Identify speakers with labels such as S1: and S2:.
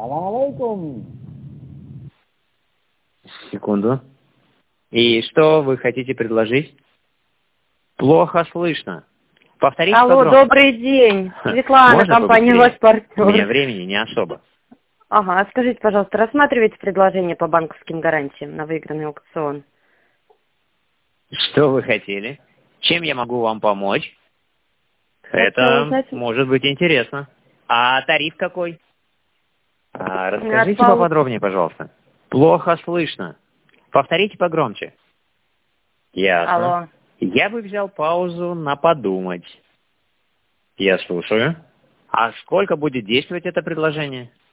S1: Секунду. И что вы хотите предложить? Плохо слышно. Повторите
S2: Алло,
S1: погромче.
S2: добрый день. Светлана,
S1: Можно
S2: компания
S1: побыстрее?
S2: «Ваш партнер».
S1: У меня времени не особо.
S2: Ага, скажите, пожалуйста, рассматриваете предложение по банковским гарантиям на выигранный аукцион?
S1: Что вы хотели? Чем я могу вам помочь?
S2: Хотела
S1: Это
S2: узнать...
S1: может быть интересно. А тариф какой? Расскажите
S2: От
S1: поподробнее, пожалуйста. Плохо слышно. Повторите погромче. Ясно.
S2: Алло.
S1: Я бы взял паузу на подумать. Я слушаю. А сколько будет действовать это предложение?